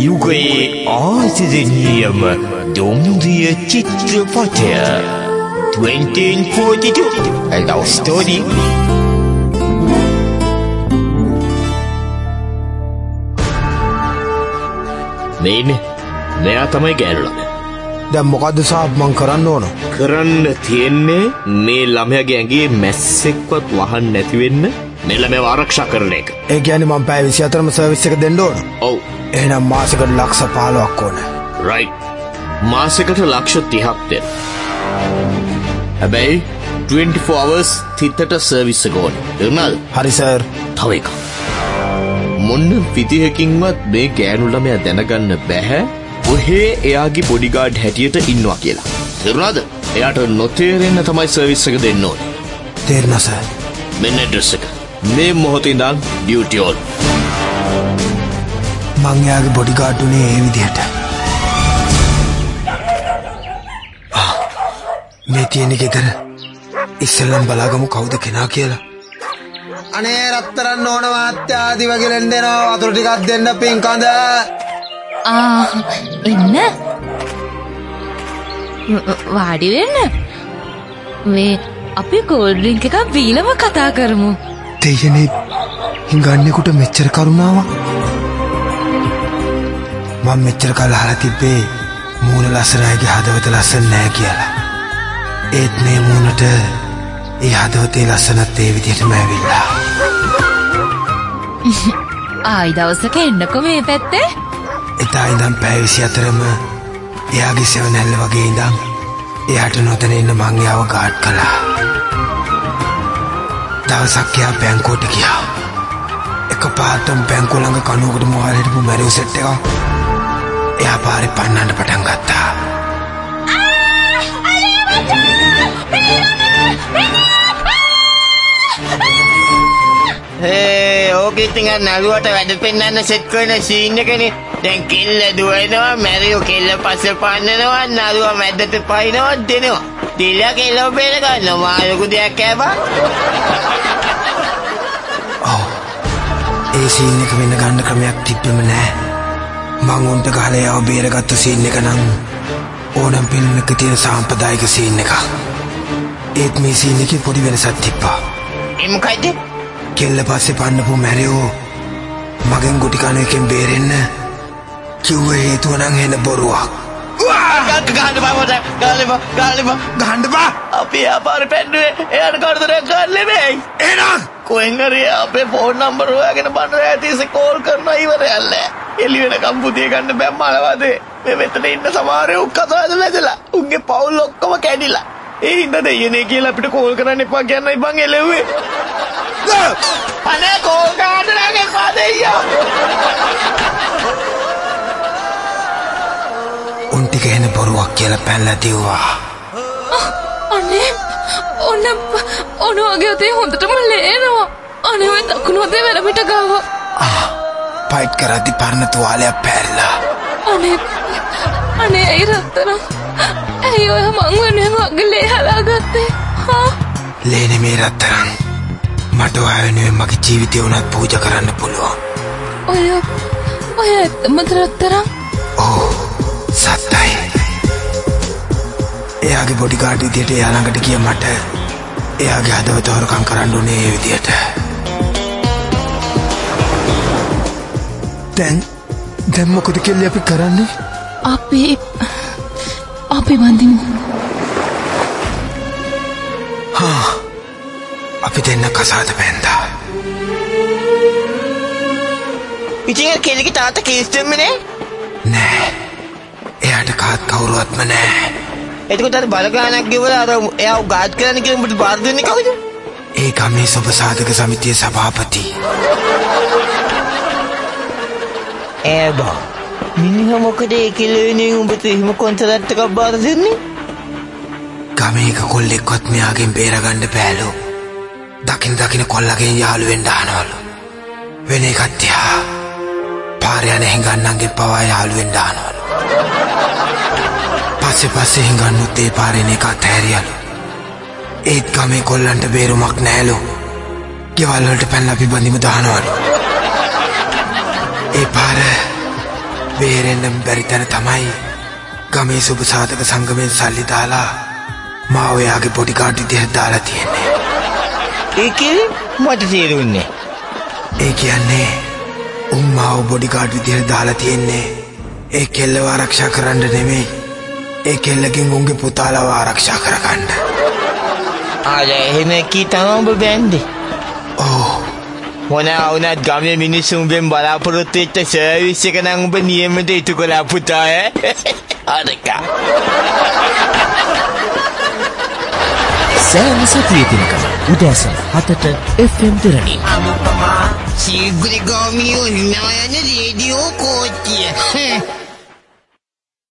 යුගයේ ආදරණීයම දුම්රිය චිත්‍රපටය 1942 A Love Story. මේනේ මෙයා තමයි ගෑනු ළමයා. දැන් මොකද්ද සාබ් මං කරන්න ඕන? කරන්න තියෙන්නේ මේ ළමයාගේ ඇඟේ මැස්සෙක්වත් වහන්න නැති වෙන්න මේ ළමයාව ආරක්ෂා කරන එක. ඒ කියන්නේ මං පැය 24ම සර්විස් එක දෙන්න ඕන. ඔව්. එහෙනම් මාසෙකට ලක්ෂ 15ක් ඕන. රයිට්. මාසෙකට ලක්ෂ 30ක් දෙන්න. හැබැයි 24 hours තිතට සර්විස් එක ඕනේ. එන්නල්. හරි සර්. තව එකක්. මොන්න විදිහකින්වත් මේ ගෑනු ළමයා දැනගන්න බෑ ඔහේ එයාගේ බොඩිගාඩ් හැටියට ඉන්නවා කියලා. තේරුණාද? එයාට නොතේරෙන්න තමයි සර්විස් එක දෙන්න ඕනේ. තේරුණා සර්. මෙන්න ඇඩ්‍රස් එක. මේ මොහොතේ ඉඳන් ඩියුටි ඕන්. මං එයාගේ බොඩිගාඩ් උනේ ඒ විදිහට. මේ තියෙන ගෙදර ඉස්සෙල්ලම බලාගමු කවුද කෙනා කියලා. අනේ රත්තරන් ඕන වාත්‍යා ආදි වගේ ලෙන් දෙනවා වතුර ටිකක් දෙන්න පින්කඳ. එන්න වාඩි වෙන්න. මේ අපි කෝල්ඩ් ඩ්‍රින්ක් එකක් බීලම කතා කරමු. දෙයනේ හිඟන්නේකට මෙච්චර කරුණාවක්. මම මෙච්චර කල් අහලා තිබ්බේ මූණ ලස්සනයිගේ හදවත ලස්සන නෑ කියලා. ඒත් මේ මූණට ඒ හදවතේ ලස්සනත් ඒ විදිහටම ඇවිල්ලා. ආයි දවසක එන්නකෝ මේ පැත්තේ. එදා ඉඳන් පැය 24ම එයාගේ සෙවණැල්ල වගේ ඉඳන් එයාට නොතන ඉන්න මං එයාව ගාඩ් කළා. දවසක් එයා බැංකුවට ගියා. එකපාරටම බැංකුව ළඟ කණුවකට මොහාර හිටපු මැරිව් සෙට් එක එයා පාරේ පන්නන්න පටන් ගත්තා. ඕකේ ඉතින් නළුවට වැඩ පෙන්නන්න සෙට් කරන සීන් එකනේ. දැන් කෙල්ල දුවනවා, මැරියෝ කෙල්ල පස්සේ පන්නනවා, නළුවා මැද්දට පයින්නවා දෙනවා. දෙලා කෙල්ලව බේර ගන්නවා. ලොකු දෙයක් කෑවා. ඒ සීන් එක වෙන ගන්න ක්‍රමයක් තිබ්බෙම නෑ. මං උන්ට ගහලා යව බේරගත්ත සීන් එක නම් ඕනම් ෆිල්ම් එකේ තියෙන සාම්ප්‍රදායික සීන් එක. ඒත් මේ සීන් එකේ පොඩි වෙනසක් තිබ්බා. ඒ මොකද? කෙල්ල පස්සේ පන්නපු මැරියෝ මගෙන් ගුටි කන එකෙන් බේරෙන්න කිව්ව හේතුව නම් එන බොරුවක්. ගහන්න බා. අපි ආපාර පැන්නුවේ එයාට කරදරයක් ගන්න නෙමෙයි. එහෙනම් කොහෙන් හරි අපේ ෆෝන් නම්බර හොයාගෙන බණ්ඩර ඇතිසේ කෝල් කරනවා ඉවරයල්ල. එළි වෙනකම් පුතිය ගන්න බෑ මලවදේ. මේ මෙතන ඉන්න සමහරව කතාවද නැදලා. උන්ගේ පවුල් ඔක්කොම කැඩිලා. ඒ හින්දා දෙයනේ කියලා අපිට කෝල් කරන්න එපා කියන්නයි බං එළෙව්වේ. අනේ කෝල් කරන්නගේ පාදෙයියා. උන් ටික එන බොරුවක් කියලා පැනලා දිව්වා. අනේ ඔන්න වගේ ඔතේ හොඳටම ලේනවා. අනේ ඔය දකුණු අතේ වැරමිට ගාව. ෆයිට් කරද්දි පරණ තුවාලයක් පැරලා. අනේ ඇයි රත්තරන්. ඇයි ඔය මං වෙනුවෙන් අගලේ හලාගත්තේ? ලේ නෙමේ රත්තරන්. මට ඔය වෙනුවෙන් මගේ ජීවිතය උනත් පූජා කරන්න පුළුවන්. ඔය ඇත්තමද රත්තරන්? ඔව් සත්තයි. එයාගේ බොඩිගාඩ් විදියට එයා ළඟට ගිය මට එයාගේ හදවත හොරකම් කරන්න උනේ ඒ විදියට. දැන් මොකද කියලා අපි කරන්නේ? අපි බඳිමු. අපි දෙන්න කසාද බැන්දා. ඉතින් කෙල්ලගේ තාත්තා කේස්ටෙන්නේ නේ? නෑ. එයාට කාත් කවුරුවත්ම නෑ. එතකොට අර බලගානක් ගෙවලා අර එයාව ගාඩ් කරන්න කියන උඹට බාර දෙන්නේ කවුද? ඒ ගමේ සුබ සාධක සමිතියේ සභාපති. බා මිනිහ මොකද ඒ කෙල්ලෙන්නේ උඹට එහෙම කොන්ත්‍රාත් එකක් බාර දෙන්නේ? ගමේක කොල්ලෙක්වත් මෙයාගෙන් බේරගන්න බෑලු. දකින් කොල්ලගෙන් යාළු වෙන්න ආනවලු. වෙන එකක් තියා පාරේ යන හිඟන්නන්ගෙන් පවා යාළු වෙන්න ආනවලු. පස්සේ හිඟන්නුත් ඒ පාරේ එකක් තෑරියලු. ඒත් ගමේ කොල්ලන්ට බේරුමක් නෑලු. ගෙවල් වලට පැනලා අපි බඳිමු දානවලු. ඒ පාර බේරෙන්න බැරි තැන තමයි ගමේ සුබ සාධක සංගමෙන් සල්ලි දාලා මා ඔයාගේ බොඩිගාඩ් විදිහට දාලා තියෙන්නේ. ඒකේ මට තේරුන්නේ. ඒ කියන්නේ උන් මාව බොඩිගාඩ් විදිහට දාලා තියෙන්නේ ඒ කෙල්ලව ආරක්ෂා කරන්න නෙමෙයි. ඒ කෙල්ලකින් උන්ගේ පුතාලව ආරක්ෂා කරගන්න. ආය එහෙම කීතම ඔබ බෑන්දේ. ඔව්. මොනවා වුණත් ගමේ මිනිස්සුන්ගෙන් බලාපොරොත්තු වෙච්ච සර්විස් එක නම් ඔබ නියමෙට ඉටු කළා පුතා ඈ. අරකා. සෑම සතියේ දිනක උදෑසන 7ට FM දෙරණින්. Sigurigami yun na yan, radio coach.